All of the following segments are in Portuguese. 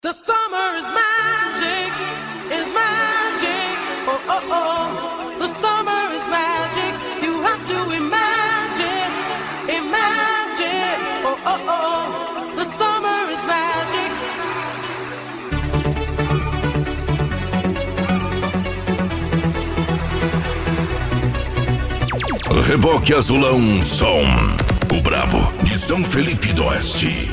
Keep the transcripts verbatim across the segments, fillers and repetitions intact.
The summer is magic, is magic, oh oh oh. The summer is magic, you have to imagine, imagine, oh oh oh. The summer is magic. Reboque Azulão Som, o brabo de São Felipe do Oeste.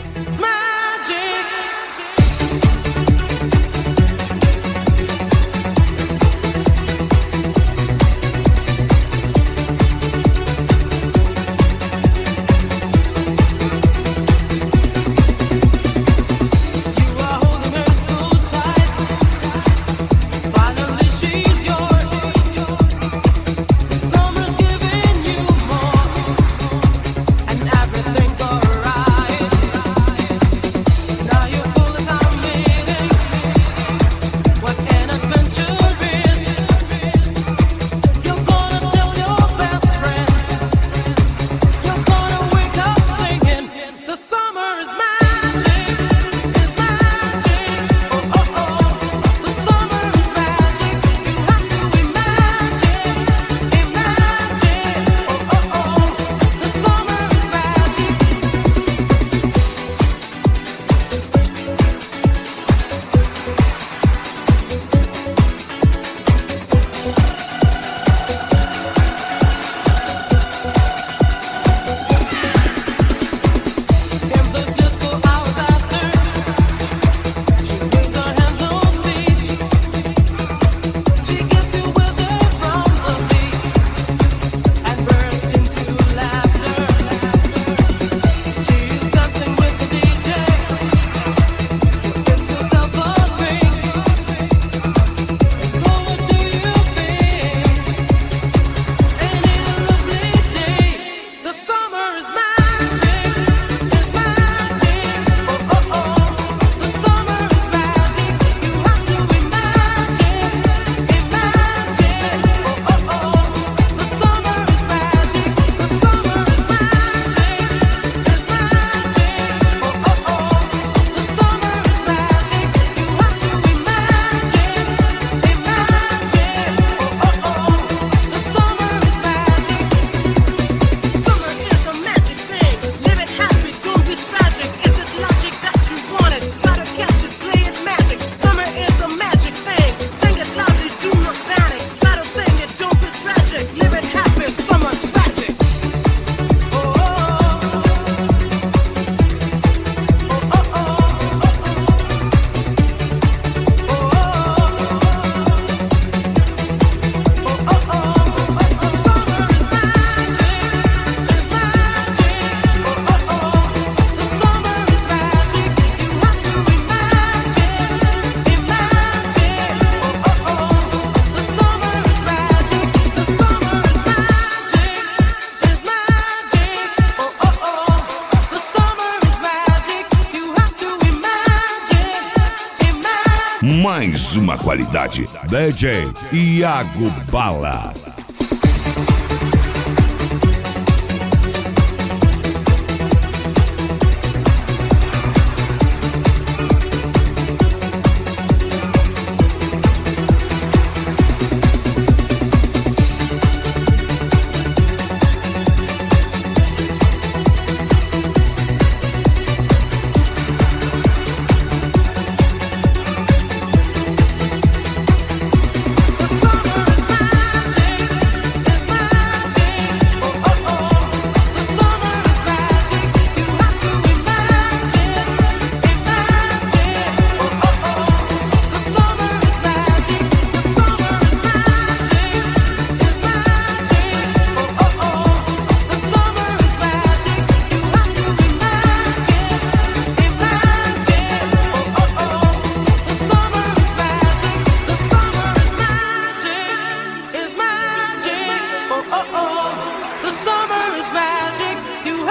Mais uma qualidade. D J Iago Bala.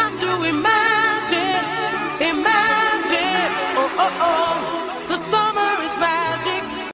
Imagine, imagine, oh oh oh, the summer